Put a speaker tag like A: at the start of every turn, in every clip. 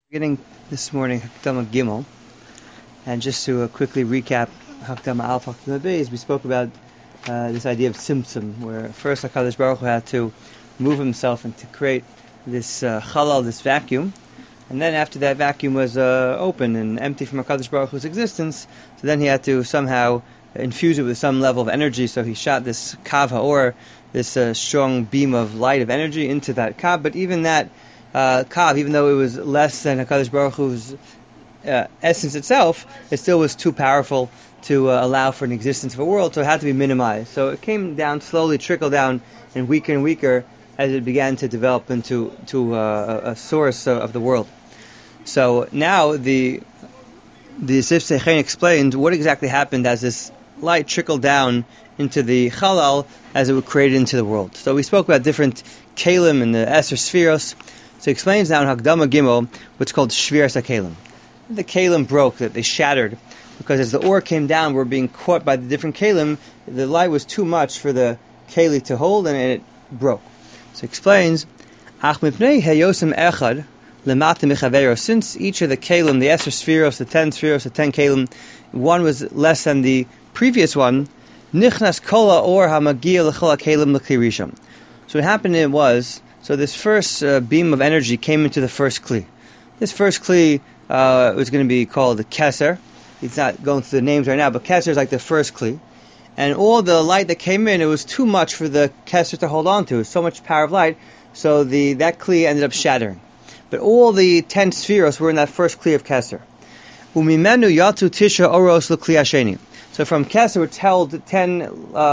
A: Beginning this morning, Hakdama Gimel, and just to quickly recap Hakdama Alf, Hakdama Beis, we spoke about this idea of Tzimtzum, where first HaKadosh Baruch Hu had to move himself and to create this Chalal, this vacuum, and then after that vacuum was open and empty from HaKadosh Baruch Hu's existence, so then he had to somehow infuse it with some level of energy, so he shot this Kav HaOr, this strong beam of light of energy into that Kav, but even that Kav, even though it was less than HaKadosh Baruch Hu's essence itself, it still was too powerful to allow for an existence of a world, so it had to be minimized. So it came down, slowly trickled down, and weaker as it began to develop into a source of the world. So now the Sif Seichen explained what exactly happened as this light trickled down into the Chalal as it was created into the world. So we spoke about different Kalim and the Esser Spheros. So he explains now in Hakdama Gimel what's called Shviras HaKelim. The Kalim broke, that they shattered, because as the ore came down, we're being caught by the different Kalim, the light was too much for the Kali to hold, and it broke. So he explains, Ach mipnei hayosem echad lemata michavero. Since each of the Kalim, the Esser Spheros, the 10 Spheros, the 10 Kalim, one was less than the previous one, nichnas kola or hamagia l'chol HaKelim l'kli rishon. So what happened was, so this first beam of energy came into the first Kli. This first Kli was going to be called the Keser. It's not going through the names right now, but Keser is like the first Kli. And all the light that came in, it was too much for the Keser to hold on to. It was so much power of light, so that Kli ended up shattering. But all the 10 Spheros were in that first Kli of Keser. Umimenu yatu tisha oros l'Kli hasheni. So from Keser, which held these 10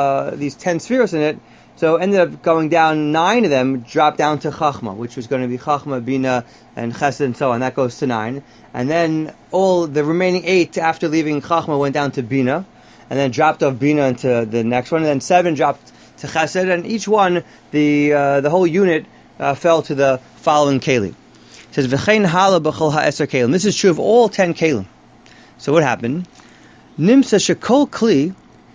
A: Spheros in it, so ended up going down 9 of them, dropped down to Chachma, which was going to be Chachma, Bina, and Chesed, and so on. That goes to 9. And then all the remaining 8 after leaving Chachma went down to Bina, and then dropped off Bina into the next one. And then 7 dropped to Chesed, and each one, the whole unit, fell to the following Keli. It says, V'chein hala b'chol ha'eser kelim. This is true of all 10 Kelim. So what happened? Nimsa shekol Kli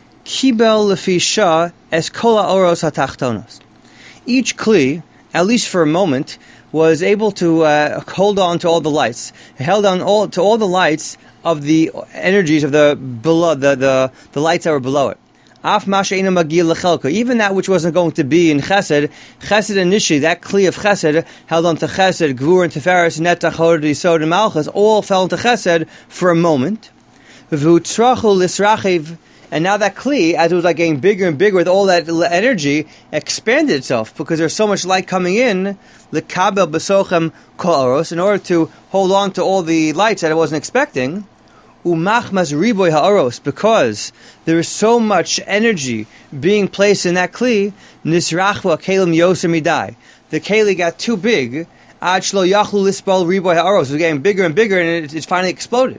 A: Kibel lefi shah es kol ha'oros hatachtonos. Each Kli, at least for a moment, was able to hold on to all the lights. It held on to all the lights of the energies of the below, the lights that were below it. Af masheina magil lechelko. Even that which wasn't going to be in Chesed and Nishi, that Kli of Chesed held on to Chesed, Gvur and Tiferes, Netach, Hod, Yisod, and Malchus, all fell into Chesed for a moment. V'utzrachu lisrachiv. And now that Kli, as it was like getting bigger and bigger with all that energy, expanded itself because there's so much light coming in. L'kabel b'sochem kol oros, in order to hold on to all the lights that it wasn't expecting. Umachmas riboy ha'oros, because there is so much energy being placed in that Kli. Nisrachva kelim yoser midai. The Kli got too big. Ad shlo yachlu lispol riboy ha'oros. It was getting bigger and bigger, and it finally exploded.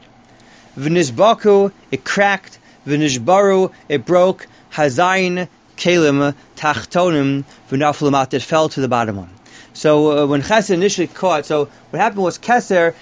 A: V'nizbaku, it cracked. V'nishbaru, it broke. Hazayin kelim tachtonim v'naflumat, it fell to the bottom one. So when Chesed initially caught, so what happened was Keser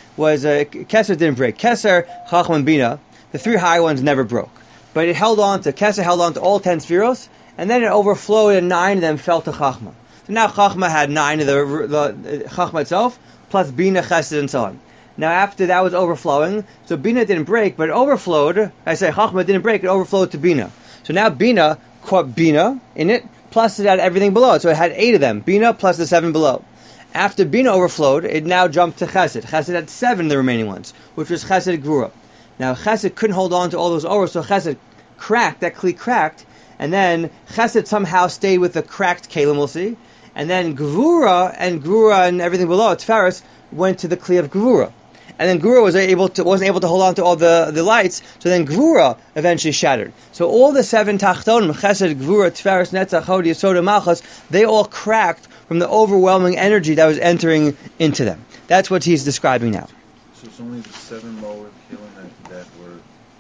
A: didn't break. Keser, Chacham, and Bina, the 3 high ones never broke. But Keser held on to all 10 Spheros, and then it overflowed and 9 of them fell to Chachma. So now Chachma had 9 of the Chachma itself, plus Bina, Chesed, and so on. Now after that was overflowing, so Bina didn't break, but it overflowed. Chachma didn't break, it overflowed to Bina. So now Bina caught Bina in it, plus it had everything below it. So it had 8 of them, Bina plus the 7 below. After Bina overflowed, it now jumped to Chesed. Chesed had 7 of the remaining ones, which was Chesed Gvura. Now Chesed couldn't hold on to all those oros, so Chesed cracked, that Kli cracked, and then Chesed somehow stayed with the cracked Kalim, we'll see, and then Gvura and everything below it, Tiferes, went to the Kli of Gvura. And then Gvura wasn't able to hold on to all the lights, so then Gvura eventually shattered. So all the 7 Tachtonim, Chesed, Gvura, Tiferes, Netzach, Hod, Yisod, and Malchus, they all cracked from the overwhelming energy that was entering into them. That's what he's describing now.
B: So it's only the 7 lower Kelim that were...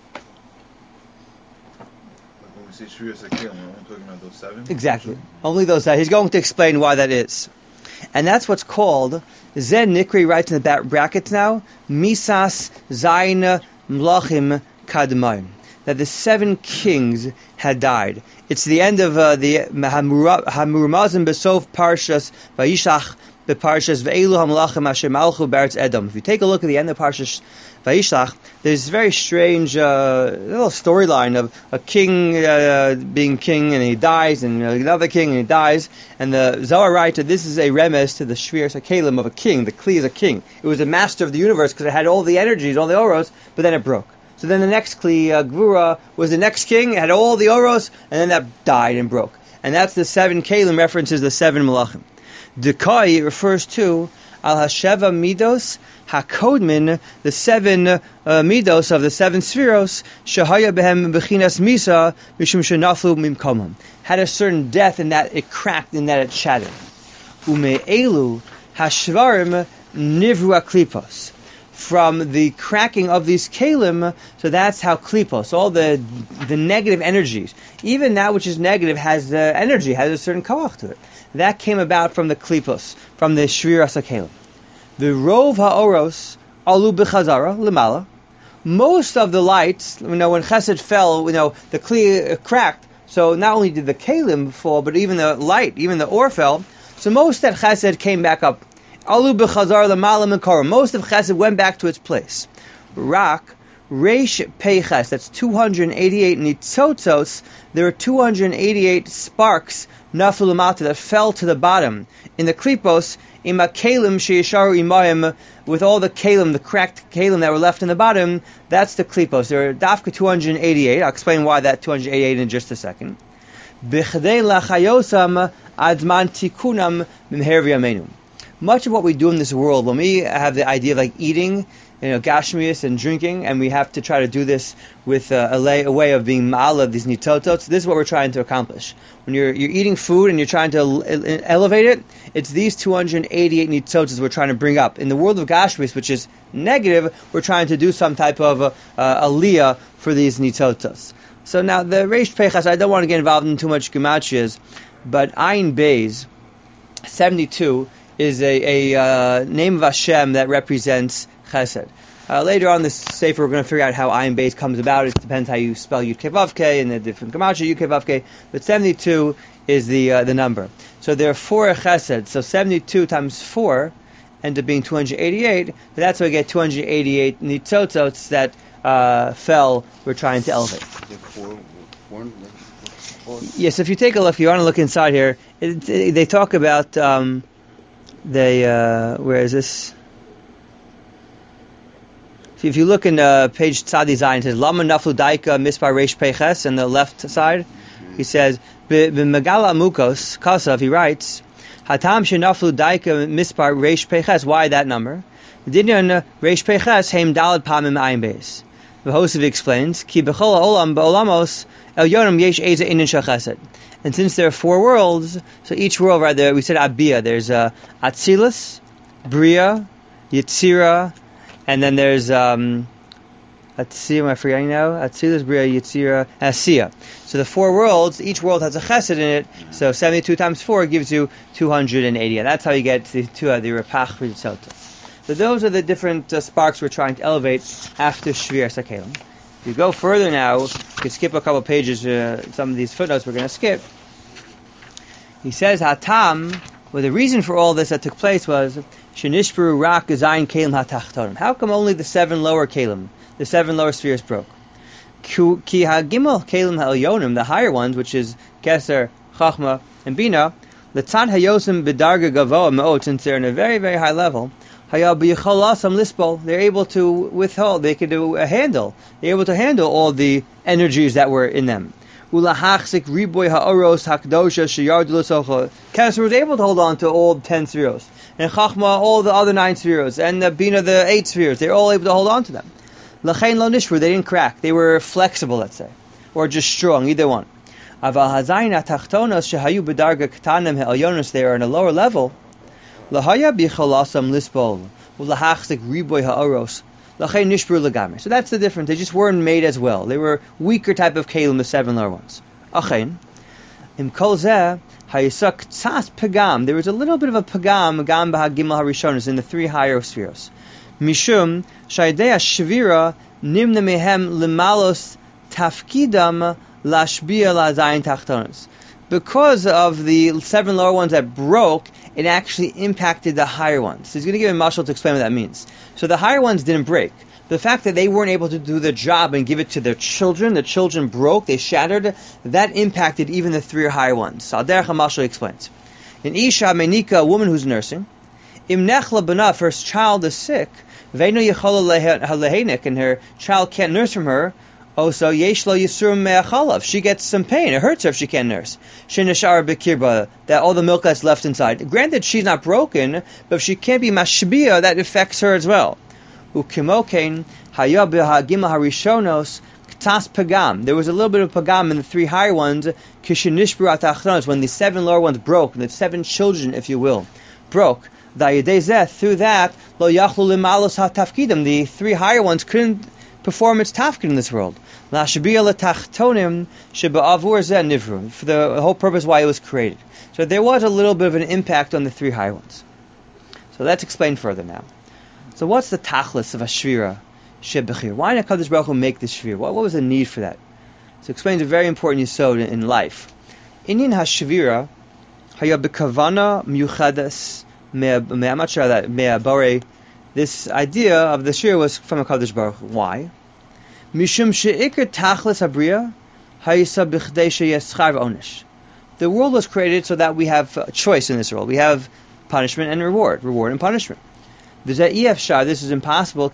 B: Like when we say Shviras HaKelim, we're only talking about those 7?
A: Exactly. Only those 7. He's going to explain why that is. And that's what's called, Zen Nikri writes in the brackets now, Misas Zayin Mlachim Kadmayim. That the 7 kings had died. It's the end of the Hamurmazim Besof Parshas Vayishach the Parshas Ve'elu HaMelachim Asher Malchu Be'eretz Edom. If you take a look at the end of Parshas Vayishlach, there's a very strange little storyline of a king being king and he dies, and another king and he dies. And the Zohar writes that this is a remes to the Shviras HaKelim of a king. The Kli is a king. It was a master of the universe because it had all the energies, all the oros, but then it broke. So then the next Kli, Gvura, was the next king, it had all the oros, and then that died and broke. And that's the 7 Kelim references the 7 Malachim. Dekai refers to Al Hasheva Midos Hakodmin, the 7 Midos of the 7 Spheros, Shahaya Behem Bechinas Misa, Mishum Shenaflu Mimkomam, had a certain death in that it cracked, in that it shattered. Ume Elu Hashvarim Nivru Klipos. From the cracking of these kalim, so that's how klipos, all the negative energies, even that which is negative has energy, has a certain koach to it. That came about from the klipos, from the shviras kalim. The rov haoros alu b'chazara lemala. Most of the lights, when chesed fell, the kli cracked. So not only did the kalim fall, but even the light, even the or fell. So most that chesed came back up. Alu b'chazar l'mala mekora. Most of chesed went back to its place. Rak reish peiches. That's 288 nitzotzos. There are 288 sparks naflu l'mata that fell to the bottom in the klipos. Ima kalim sheyisharu imayim, with all the kalim, the cracked kalim that were left in the bottom. That's the klipos. There are dafka 288. I'll explain why that 288 in just a second. Bichdei lachayosam adman tikunam mimher v'yameinu. Much of what we do in this world, when we have the idea of like eating, gashmius and drinking, and we have to try to do this with a way of being ma'ala, these nitotos, this is what we're trying to accomplish. When you're eating food and you're trying to elevate it, it's these 288 nitotos we're trying to bring up. In the world of gashmius, which is negative, we're trying to do some type of aliyah for these nitotos. So now the Reish Pechas, I don't want to get involved in too much gematrias, but Ayin Beis 72 is a name of Hashem that represents Chesed. Later on this sefer, we're going to figure out how Ayin Beis comes about. It depends how you spell Yud Kei Vav Kei and the different gematria Yud Kei Vav Kei. But 72 is the number. So there are 4 Chesed. So 72 times 4 ends up being 288. But that's why we get 288 nitzotzos that fell. We're trying to elevate. Yes, if you take a look, if you want to look inside here, they talk about where is this? So if you look in page Tzadi Zayin, it says Lama Naflu Daika Mispar Reish Peiches on the left side. He says B'Megala Amukos Kasav. He writes Hatam Shenaflu Daika Mispar Reish Peiches. Why that number? Dinyan Reish Peiches Heim Dalad Pamim Ayin Beis. The Hosef explains Ki B'Chol Olam Ba'Olamos El Yonam Yesh Eza Inin Shachesed. And since there are 4 worlds, so each world, right there, we said Abiyah. There's Atzilus, Bria, Yitzira, and then there's Atzilus, am I forgetting now? Atzilus, Bria, Yitzira, Asiya. So the 4 worlds, each world has a chesed in it. So 72 times 4 gives you 280. And that's how you get the Repach V'Yitzota. So those are the different sparks we're trying to elevate after Shviras HaKelim. If you go further now, you can skip a couple pages, some of these footnotes we're going to skip. He says, Hatam, well, the reason for all this that took place was, Shenishperu Rak Zayin Kelim HaTachtonim. How come only the 7 lower Kelim, the 7 lower spheres broke? Ki HaGimel Kelim HaElyonim, the higher ones, which is Keser, Chachma, and Bina, L'tzad Hayosim B'darga Gavoa Me'ot, since they're in a very, very high level, they're able to withhold, they can do a handle. They're able to handle all the energies that were in them. Keser was able to hold on to all 10 spheros. And Chachma, all the other 9 spheros. And the Bina, the 8 spheros. They're all able to hold on to them. L'chein lo nishru, they didn't crack. They were flexible, let's say. Or just strong, either one. Aval hazayin atachtonos shehayu b'darga k'tanim ha'elyonos, they are on a lower level. Lahaya bicholasam lispol ulahachzik riboy ha'oros lachay nishbur legamer. So that's the difference. They just weren't made as well. They were weaker type of kelim, the 7 lower ones. Achein im kol zeh hayisak tzas pagam. There was a little bit of a pagam b'hagimel harishonos in the 3 higher spheres. Mishum shaydei shvira nimna mehem lemalos tafkidam lashbia lazayin tachtonos. because of the 7 lower ones that broke, it actually impacted the higher ones. So he's going to give a mashal to explain what that means. So the higher ones didn't break. The fact that they weren't able to do the job and give it to their children, the children broke, they shattered, that impacted even the 3 higher ones. So Al-Derech HaMashal explains. In Isha Menika, a woman who's nursing, Im Nechla B'naf, her child is sick, Ve'no Yechola Lehenik, and her child can't nurse from her, also Yesh Lo Yisurim Me'achalav, she gets some pain, it hurts her if she can't nurse. Sheneshar B'kirba, that all the milk that's left inside. Granted, she's not broken, but if she can't be mashbiya, that affects her as well. Ukimokein Haya B'Hagimah Harishonos Ktas Pagam. There was a little bit of Pagam in the 3 higher ones, Kishinishbru Atachronos, when the 7 lower ones broke, and the 7 children, if you will, broke. Through that, Lo Yachlu Limalos HaTafkidim, the 3 higher ones couldn't perform its tafkid in this world. La Shabiya L'Tachtonim Sheba'avur Zeh Nivru, for the whole purpose why it was created. So there was a little bit of an impact on the 3 higher ones. So let's explain further now. So what's the tachlis of a shvira shebechir? Why did HaKadosh Baruch Hu make this shvira? What was the need for that? So it explains a very important yisod in life. Inyan hashvira haya bekavana miyuchadas me'amachar. This idea of the shvira was from HaKadosh Baruch Hu. Why? Mishum she'ikr tachlis habriya hayisa b'chdei sheyeschar v'onish. The world was created so that we have a choice in this world. We have punishment and reward and punishment. This is impossible.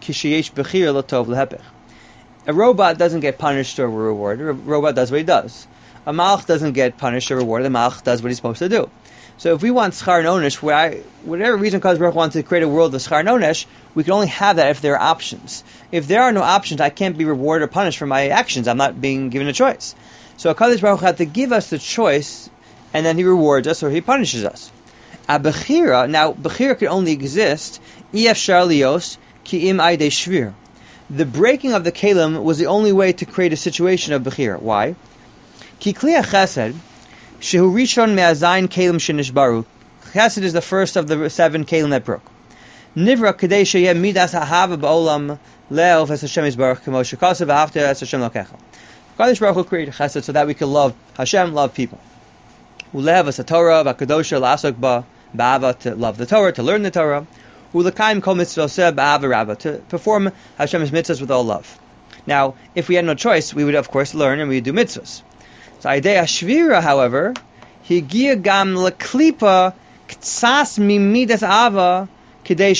A: A robot doesn't get punished or rewarded. A robot does what he does. A malach doesn't get punished or rewarded. A malach does what he's supposed to do. So if we want schar and onesh, whatever reason Kadosh Baruch Hu wants to create a world of schar and onesh, we can only have that if there are options. If there are no options, I can't be rewarded or punished for my actions. I'm not being given a choice. So Kadosh Baruch Hu had to give us the choice, and then he rewards us or he punishes us. Bechira, now Bechira can only exist Efshar Lios Ki Im Aidei Shvir. The breaking of the Kalim was the only way to create a situation of Bechira. Why? Ki Kliya Chesed Shehu Rishon Me'azayin Kalim Shenishbaru. Chesed is the first of the 7 Kalim that broke. Nivra Kadei Sheyeh Midas Hahava Ba'olam Le'ov Es Hashem Yisbarach Kemo Shekasav V'Ahavta Es Hashem Lokecha. Kadosh Baruch Hu created Chesed so that we could love Hashem, love people. Ulev as a Torah, Vakadosha, Lasok Ba, Ba'ava, to love the Torah, to learn the Torah. Ulakaim Kol Mitzvoseh, Ba'ava Rabba, to perform Hashem's mitzvahs with all love. Now, if we had no choice, we would of course learn and we would do mitzvahs. So Aidei Ashvira, however, Higia Gam Leklipa Ktsas Mimidas Ava Kidei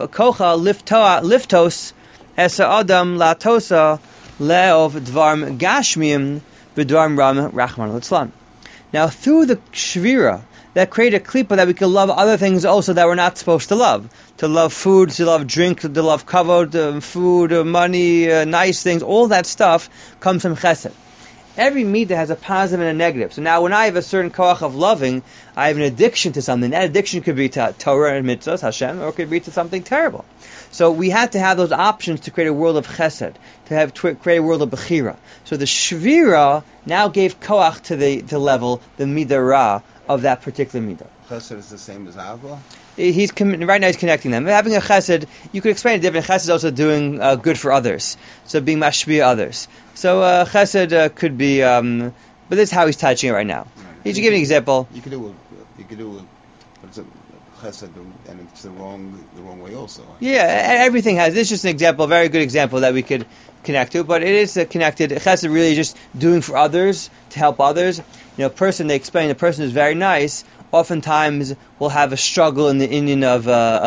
A: Shebekocha Liftos Esa Adam Latosa Leov Dvarm Gashmim B'Dvarm Ram Rachman Litzlan. Now, through the shvira, that created a klipa that we could love other things also that we're not supposed to love. To love food, to love drink, to love kavod, food, money, nice things, all that stuff comes from chesed. Every midah has a positive and a negative. So now when I have a certain koach of loving, I have an addiction to something. That addiction could be to Torah and mitzvahs, Hashem, or it could be to something terrible. So we had to have those options to create a world of chesed, to create a world of bechira. So the shvira now gave koach to the level, the midah ra, of that particular midah.
C: Chesed is the same as Ava?
A: Right now he's connecting them. Having a chesed, you could explain it different. Chesed is also doing good for others. So being mashbiya others. So chesed could be, but this is how he's touching it right now. He's giving an example.
C: You could do but it's a chesed, and it's the wrong way also.
A: Yeah, everything has. This is just an example, a very good example that we could connect to, but it is connected. Chesed really just doing for others, to help others. A person, they explain, a person who's very nice, oftentimes will have a struggle in the Indian of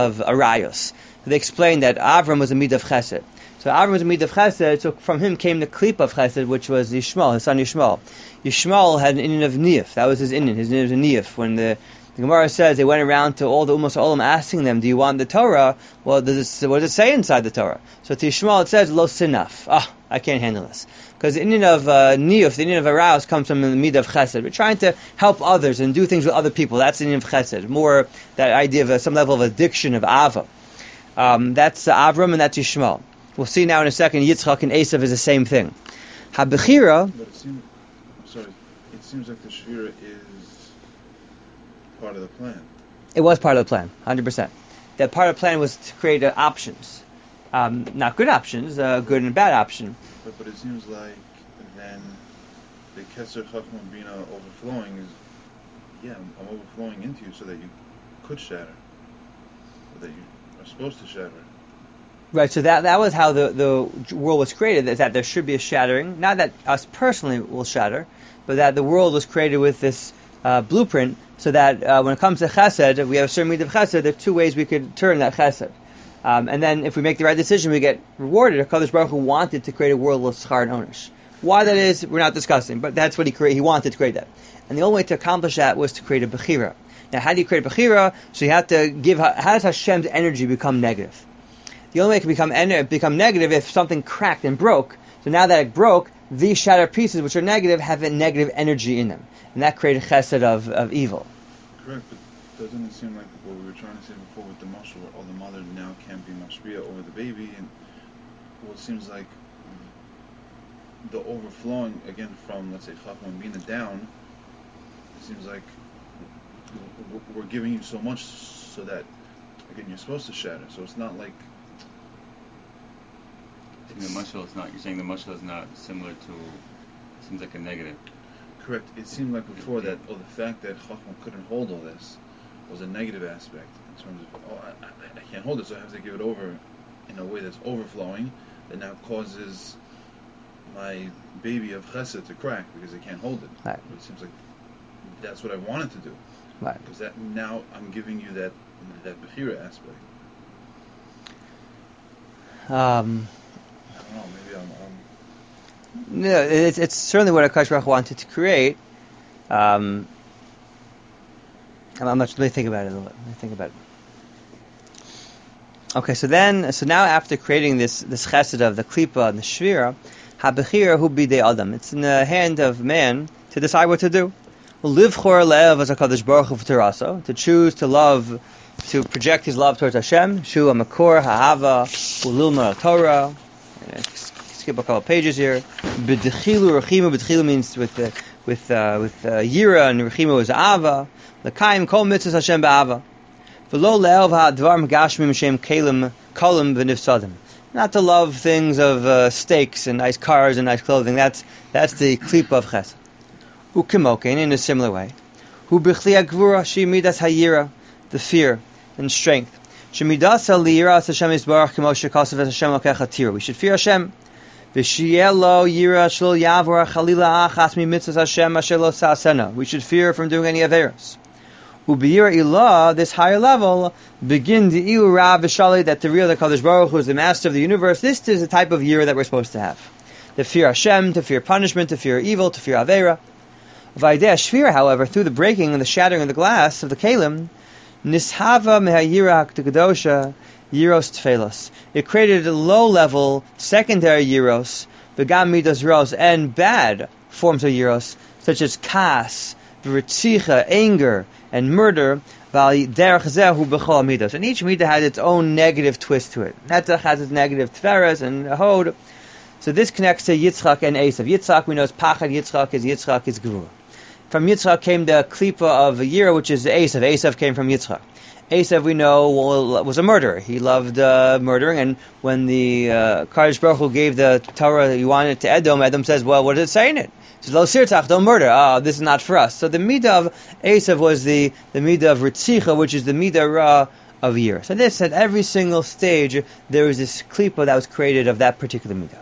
A: arayos. They explain that Avram was a midah of chesed. So Avram was a midah of chesed, so from him came the klipa of chesed, which was Yishmael, his son Yishmael. Yishmael had an Indian of niyaf. That was his Indian. His name was a niyaf. When the Gemara says they went around to all the Ummos Olam asking them, do you want the Torah? Well, what does it say inside the Torah? So to Yishmael it says, lo sinaf. I can't handle this. Because the Indian of niyuf, the Indian of arouse, comes from the midah of chesed. We're trying to help others and do things with other people. That's the Indian of chesed. More that idea of some level of addiction of ava. That's Avram and that's Yishmael. We'll see now in a second, Yitzchak and Esav is the same thing. HaBechira...
B: But it seems like the shvira is part of the plan.
A: It was part of the plan, 100%. That part of the plan was to create options. Not good options, good and bad option.
B: But it seems like then the Keser Chachma Bina overflowing is, yeah, I'm overflowing into you so that you could shatter, or that you are supposed to shatter.
A: Right, so that was how the world was created, is that there should be a shattering. Not that us personally will shatter, but that the world was created with this blueprint, so that when it comes to chesed, we have a certain meat of chesed, there are two ways we could turn that chesed. And then if we make the right decision, we get rewarded. HaKadosh Baruch Hu wanted to create a world of schar and onish. Why that is, we're not discussing, but that's what he created. He wanted to create that. And the only way to accomplish that was to create a bechira. Now, how do you create a bechira? So you have to give, how does Hashem's energy become negative? The only way it can become negative if something cracked and broke. So now that it broke, these shattered pieces, which are negative, have a negative energy in them. And that created chesed of evil.
B: Correct, but doesn't it seem like what we were trying to say before with the mashal, where the mother now can't be mashpia over the baby, and well, it seems like the overflowing, again, from, let's say, Chachma and Bina down, it seems like we're giving you so much so that, again, you're supposed to shatter. So it's not like...
D: The mashal is not, you're saying the mashal is not similar to, seems like a negative.
B: Correct. It seemed like before that, the fact that Chachma couldn't hold all this was a negative aspect in terms of, I can't hold it, so I have to give it over in a way that's overflowing, that now causes my baby of chesed to crack because I can't hold it.
A: Right.
B: But it seems like that's what I wanted to do.
A: Right.
B: Because that now I'm giving you that bechira aspect. I don't know. Maybe I'm
A: No, it's certainly what HaKadosh Baruch Hu wanted to create. I'm not really think about it a little bit. Let me think about it. Okay, so now after creating this chesed of the klipa and the shvira, habechira hu bidei adam. It's in the hand of man to decide what to do. Livchor le'ev as HaKadosh Baruch Hu v'teraso, to choose to love, to project his love towards Hashem. Shu ha'makor ha'ava u'lilma Torah. Skip a couple pages here. B'dechilu rechimu. B'dechilu means with yira, and rechimu is ava. L'kaim kol mitzvahs Hashem ba'ava. V'lo le'elv ha'advar m'gashmim Hashem kelim kolim v'nifsadim. Not to love things of steaks and nice cars and nice clothing. That's the klipa of chesed. Ukimoken, in a similar way. Hu b'chli ha'gvura shemidas ha'yira, the fear and strength. Shemidasa liyiras Hashem yisbarach k'mo shekasav es Hashem lokecha tira. We should fear Hashem. V'shielo yira shlo yavor chalila achas mi mitzvahs Hashem asher lo sa'asena. We should fear from doing any averos. Ubiyira ilah, this higher level, begin the ilu rav v'shali, that the real the Kadosh Baruch Hu is the master of the universe. This is the type of yira that we're supposed to have. To fear Hashem, to fear punishment, to fear evil, to fear avera. V'idei shvira, however, through the breaking and the shattering of the glass of the kelim, nishava mehayira ha'kedosha yiros tfelos. It created a low-level secondary yiros, v'gam midos ros, and bad forms of yiros, such as kas, v'ritzicha, anger, and murder. Derech zehu b'chol midos. And each midah has its own negative twist to it. Netzach has its negative tferes and hod. So this connects to Yitzchak and Esav. Yitzchak, we know, is pachad. Yitzchak is gvura. From Yitzchak came the klipa of Yira, which is Esav. Esav came from Yitzchak. Esav, we know, was a murderer. He loved murdering, and when the Kadosh Baruch Hu gave the Torah he wanted to Edom, Edom says, well, what does it say in it? It says, Lo sirtach, don't murder. Oh, this is not for us. So the midah of Esav was the midah of Ritzicha, which is the midah ra of Yira. So this, at every single stage, there was this klipa that was created of that particular midah.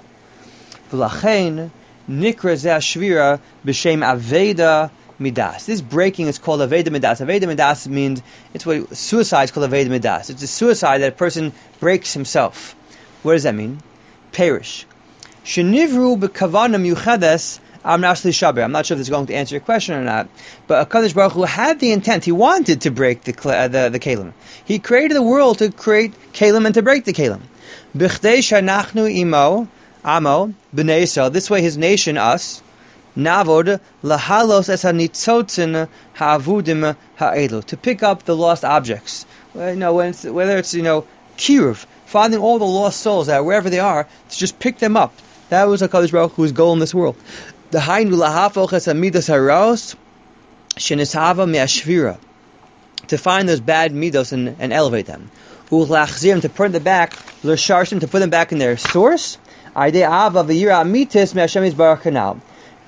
A: V'lachein nikra zeh shvira b'shem aveda midas. This breaking is called aveda midas. Aveda midas means, it's what suicide is called aveda midas. It's a suicide that a person breaks himself. What does that mean? Perish. Shenivru b'kavana miuchades amnas lishaber. I'm not sure if this is going to answer your question or not, but HaKadosh Baruch Hu had the intent. He wanted to break the kelim. He created the world to create kelim and to break the kelim. B'chdei shanachnu imo b'nei Yisrael. This way, his nation, us, navod lahalos es hanitzotzin ha'avudim ha'elu, to pick up the lost objects. Whether it's kiruv, finding all the lost souls that wherever they are, to just pick them up. That was HaKadosh Baruch Hu's goal in this world. The hainu lahafoch es hamidas haraos shenishava me'ashvira, to find those bad midos and elevate them. Ulachzim, to put them back, l'sharshim, to put them back in their source. Idei ava v'yira amitis me'Hashem yisbarach kanal.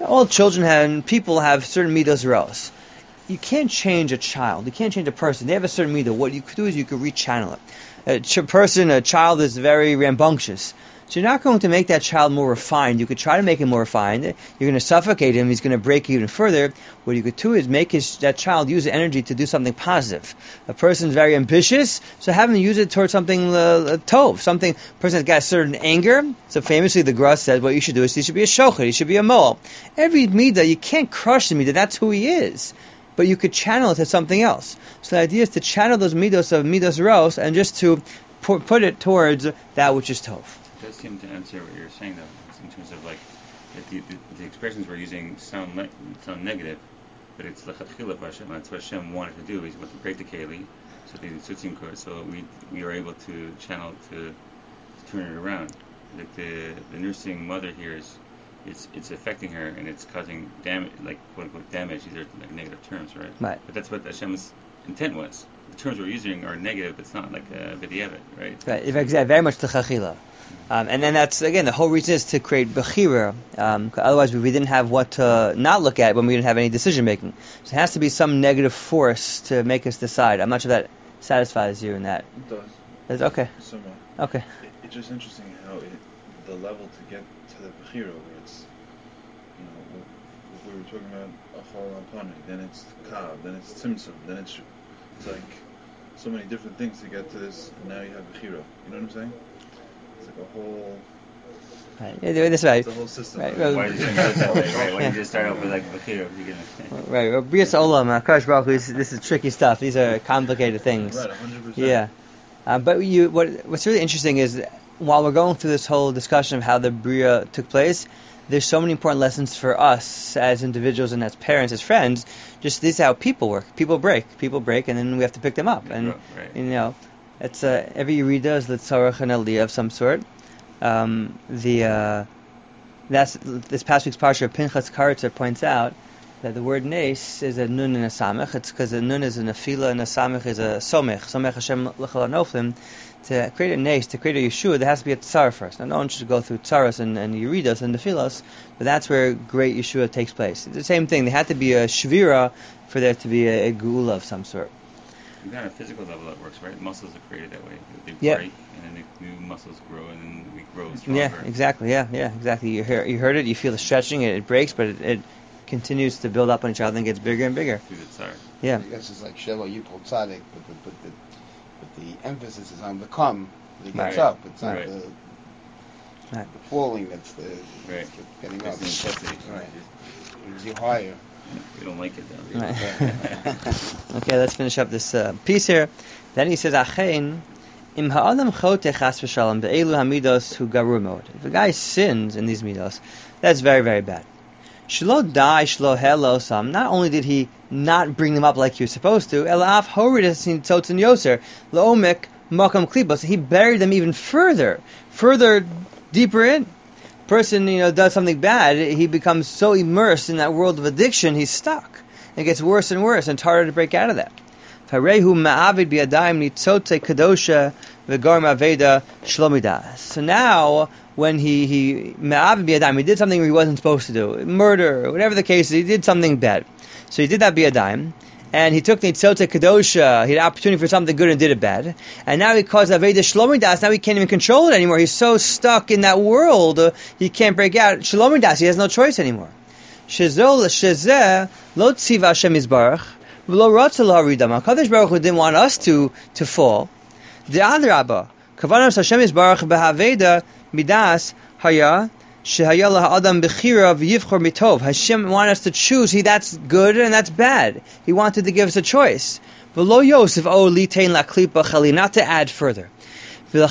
A: All children and people have certain midos raos. You can't change a child. You can't change a person. They have a certain midah. What you could do is you could rechannel it. A child is very rambunctious. So you're not going to make that child more refined. You could try to make him more refined. You're going to suffocate him. He's going to break even further. What you could do is make that child use the energy to do something positive. A person's very ambitious, so have him use it towards something tov. A person that's got a certain anger. So famously the Gra said what you should do is he should be a shochet. He should be a moel. Every midah, you can't crush the midah. That's who he is. But you could channel it to something else. So the idea is to channel those midos of midos ros and just to put it towards that which is tov.
D: It does seem to answer what you're saying, though, in terms of like if the expressions we're using sound negative, but it's lechatchila for Hashem. That's what Hashem wanted to do. He wanted to break the keli, so the tzutzim could. So we are able to channel to turn it around. Like the nursing mother here it's affecting her and it's causing damage, like quote unquote damage. These are like negative terms, right?
A: Right.
D: But that's what Hashem's intent was. The terms we're using are negative. It's not like a b'diavad, right?
A: Right. Exactly. Very much l'chachila. And then that's, again, the whole reason is to create bechira. Otherwise, we didn't have what to not look at when we didn't have any decision making. So it has to be some negative force to make us decide. I'm not sure that satisfies you in that.
B: It does.
A: It's okay.
B: Somewhat.
A: Okay.
B: It's just interesting how the level to get to the bechira, where it's, we were talking about achol al-pani, then it's kav, then it's tzimtzum, then it's like so many different things to get to this, and now you have bechira. You know what I'm saying? It's like a whole.
A: Right. Yeah, that's right.
B: It's a whole system.
A: Right.
D: Why did you do it that way? Right? Why did you just start off with like bechira?
A: Right. Well, Brias Olam, Akash Baruch Hu, this is tricky stuff. These are complicated things.
B: Right, 100%.
A: Yeah. But what's really interesting is while we're going through this whole discussion of how the Bria took place, there's so many important lessons for us as individuals and as parents, as friends. Just this is how people work. People break, and then we have to pick them up. And
D: right.
A: It's every Yerida is Litzarach and Aliyah of some sort. That's this past week's parsha of Pinchas Karitzer points out that the word nes is a nun and a samech. It's because a nun is a nefila and a samech is a somech. Somech Hashem l'chol hanoflim. To create a nes, to create a Yeshua, there has to be a tzar first. Now, no one should go through tzaras and yeridas and nefilas, but that's where great Yeshua takes place. It's the same thing. There had to be a shvira for there to be a geula of some sort.
D: Even on a physical level, that works, right? Muscles are created that way. They break, and then new muscles grow, and then we grow stronger.
A: Yeah, exactly. Yeah, exactly. You heard it. You feel the stretching. It breaks, but it continues to build up on each other and gets bigger and bigger.
D: Through the tzar.
A: Yeah.
C: I guess it's like Sheva Yipol Tzadik, but the emphasis is on the come. It gets up. It's not the falling. That's the getting up. Right. It's you higher.
D: We don't like it though.
A: Right. Okay, let's finish up this piece here. Then he says, "Achein im ha'adam chotech chas v'shalom be'elu hamidos hu garu mod." If a guy sins in these midos, that's very, very bad. Shlo dai shlo helo sam. Not only did he not bring them up like he was supposed to, elaf horid esin tzotzin yoser loomek makam klibos. He buried them even further deeper in. Person, does something bad, he becomes so immersed in that world of addiction, he's stuck. It gets worse and worse, and it's harder to break out of that. So now, when he did something he wasn't supposed to do, murder, whatever the case is, he did something bad. So he did that biyadayim, and he took Nitzotze Kadosha, he had an opportunity for something good and did it bad. And now he caused Aveda Shlomidas, now he can't even control it anymore. He's so stuck in that world, he can't break out. Shlomidas, he has no choice anymore. Shezeh lo tziva Hashem Yisbarach, v'lo ratza lo haridam. HaKadosh Baruch Hu didn't want us to fall. The Adrabah, Kavanah Hashem Yisbarach b'haveda midas haya, Hashem wanted us to choose. That's good and that's bad. He wanted to give us a choice. Not to add further. So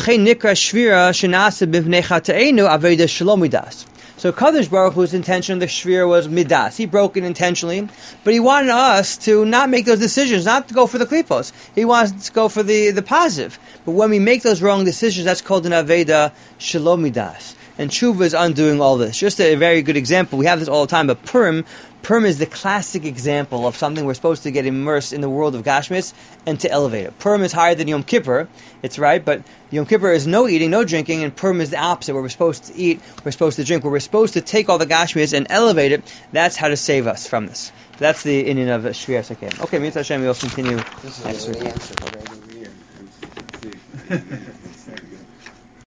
A: Kadosh Baruch Hu's intention of the Shvira was midas. He broke it intentionally, but he wanted us to not make those decisions, not to go for the klipos. He wants us to go for the positive. But when we make those wrong decisions, that's called an Aveda Shalom Midas. And tshuva is undoing all this. Just a very good example. We have this all the time. But Purim Purim is the classic example of something we're supposed to get immersed in the world of Gashmis and to elevate it. Purim is higher than Yom Kippur, it's right, but Yom Kippur is no eating, no drinking, and Purim is the opposite, where we're supposed to eat, we're supposed to drink, where we're supposed to take all the Gashmis and elevate it. That's how to save us from this. That's the Indian of Shviyas HaKelim. Okay, Mitzvah Hashem, we'll continue
C: next week.